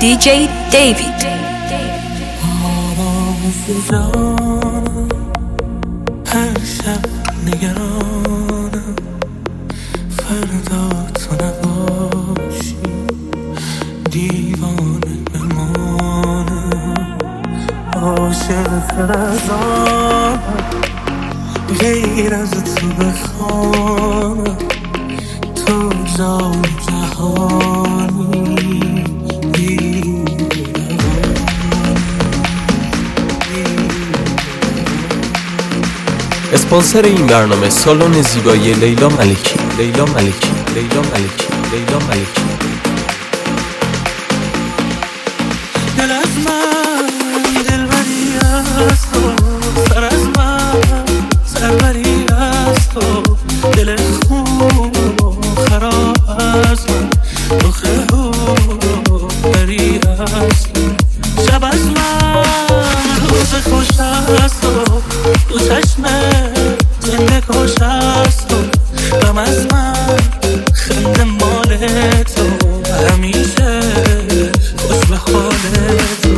DJ David. هر شب نگرانم فردا تو نباشی، دیوانه بمانم، عاشق تر از آنم، غیر از تو بخوانم، تو جای جهانی. اسپانسر این برنامه سالن زیبایی لیلا ملکی. دل از من دلبری از تو، سر از من سربری از تو، دل خوب و خراب از من، دخه بری از تو، شب از من روز خوش از تو، تو چشمه زنده کش از تو، غم از من خنده مال تو، همیشه خوش به حال تو.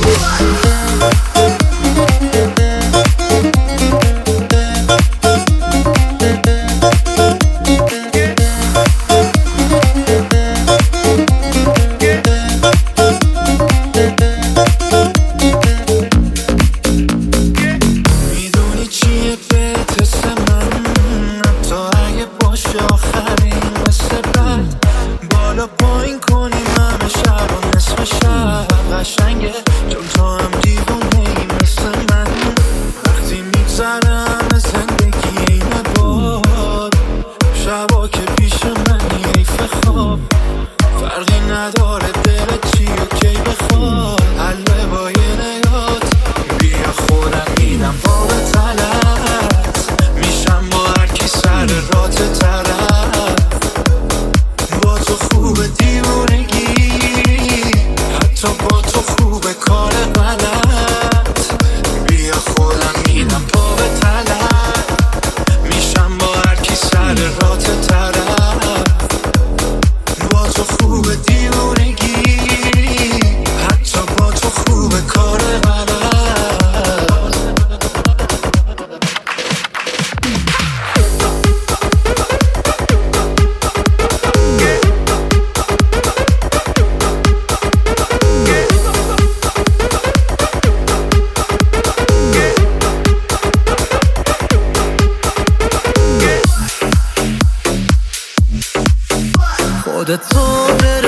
خودتو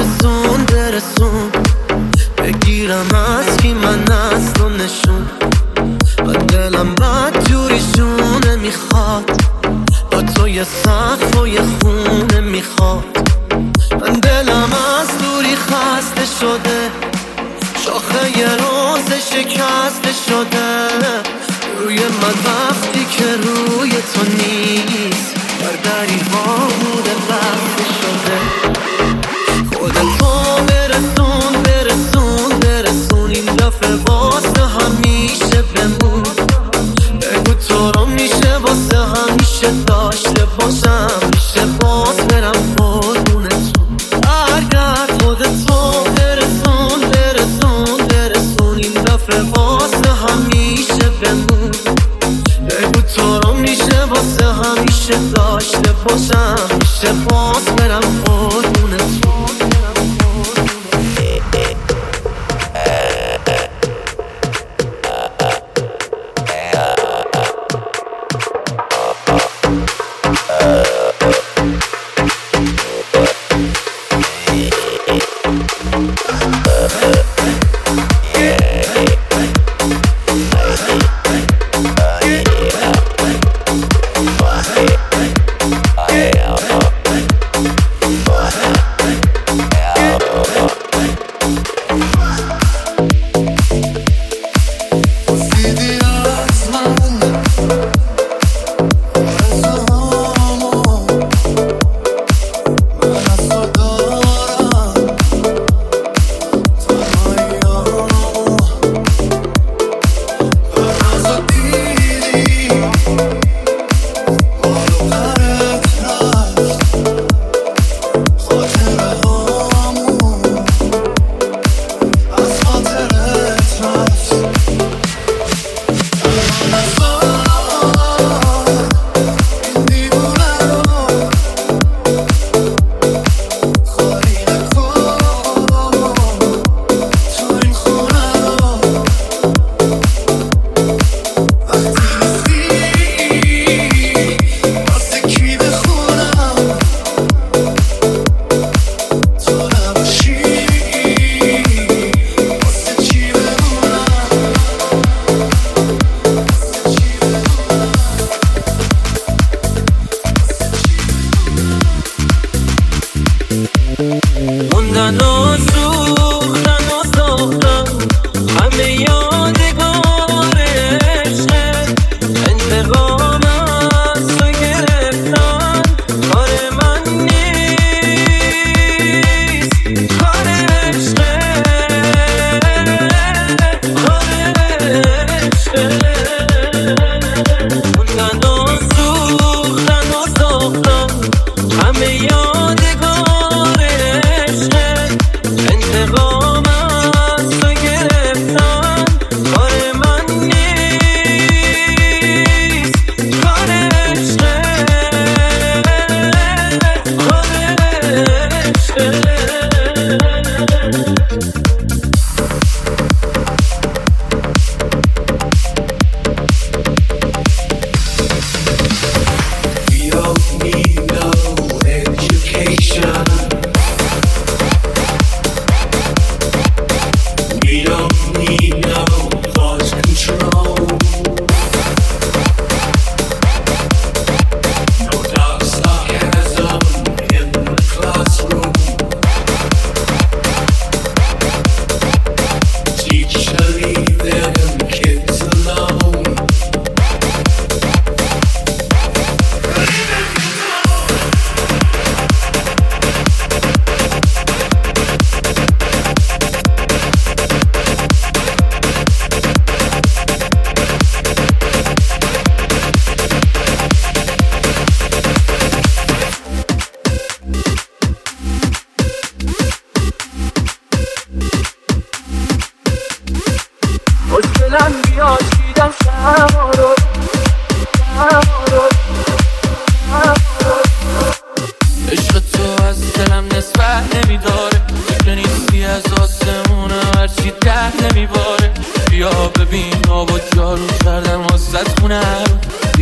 برسون بگیرم از کی من از تو نشون، و دلم بد جوریشونه میخواد، با تو یه سقف و یه خونه میخواد، من دلم از دوری خسته شده، شاخه یه روز شکسته شده، روی من وقتی که روی تو نیست، برداری ها بوده رفته شده. خودتو برسون این دفعه واسه همیشه بمون، بگو تو رو میشه واسه همیشه داشته باشم، میشه باز برم قربونتون. اگر خودتو برسون این دفعه واسه همیشه بمون، بگو تو رو میشه واسه همیشه داشته باشم، میشه باز برم قربونتون.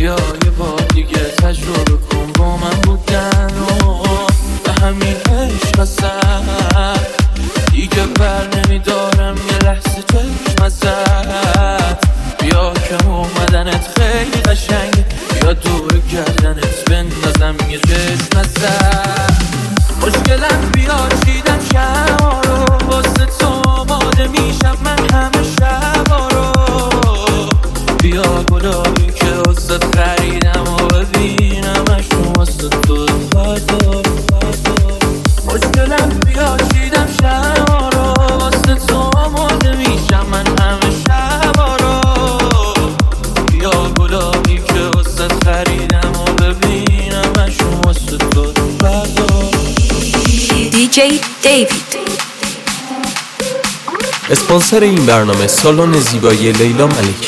بیا یه بار دیگه تجربه کن با من بودن و به همین عشق هستم دیگه بر نمیدارم یه لحظه چشم ازت. بیا که اومدنت خیلی قشنگه، بیا دور گردنت بندازم یه چشم ازت. خوشگلم بیا چیدم شما رو واسه تو آماده میشم من همه شبا رو. بیا گلابی که واسه خریدم و ببینمش واسه تو فردا. خوشگلم بیا چیدم شما رو واسه تو آماده میشم من همه شبا رو. بیا گلابی که واسه خریدم و ببینمش واسه تو فردا. DJ David. اسپانسر این برنامه سالن زیبایی لیلا ملکی.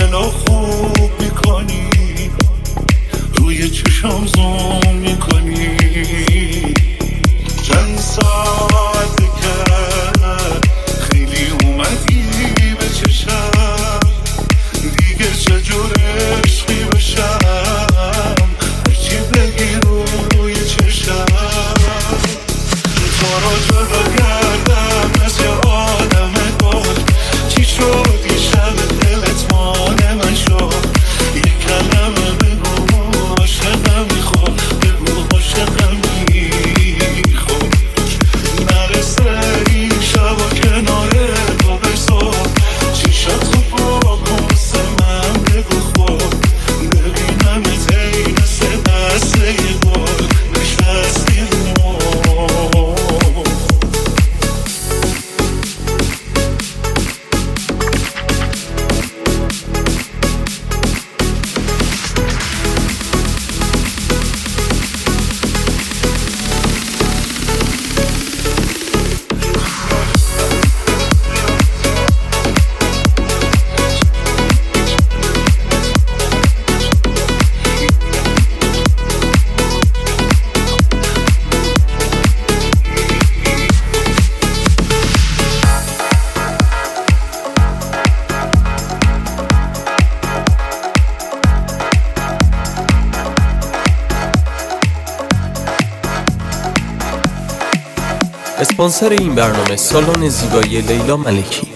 منو خوب میکنی، روی چشم زوم میکنی. چند ساعته که خیلی اومدی به چشم، دیگه چجور عشقی بشم، هرچی بگی روی چشم. تو رو جدا کردم مثل آدم گل، چی شد یه شب دلت مال من شد. یه کلمه بگو عاشقم میخواد، بگو عاشقم میخواد. نرسه این شب و کنار تو بساد، چشات خوب بکن واسه من بگو خود. ببینم ای مثل دسته یه گل نشستی رو. اسپانسر این برنامه سالن زیبایی لیلا ملکی.